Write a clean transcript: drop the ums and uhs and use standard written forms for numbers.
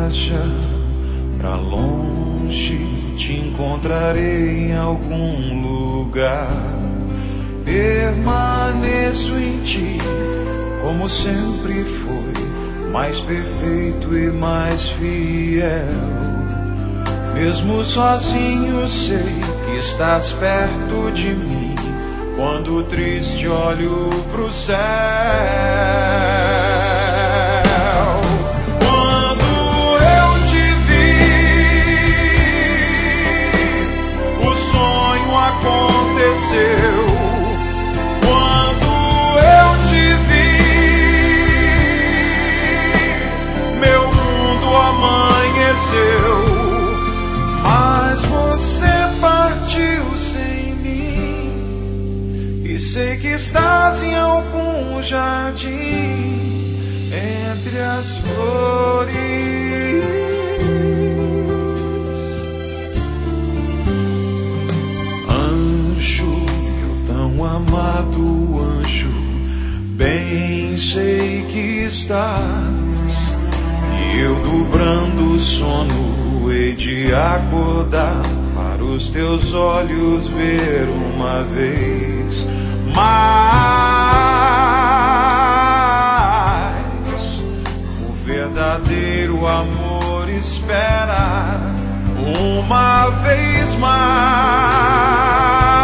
viaja pra longe, te encontrarei em algum lugar. Permaneço em ti, como sempre foi, mais perfeito e mais fiel. Mesmo sozinho sei que estás perto de mim, quando triste olho pro céu. Quando eu te vi, o sonho aconteceu. Quando eu te vi, meu mundo amanheceu. Mas você partiu sem mim, e sei que estás em algum jardim entre as flores. Anjo, meu tão amado anjo, bem sei que estás, e eu dobrando o sono hei de acordar para os teus olhos ver uma vez mais. O verdadeiro amor espera uma vez mais.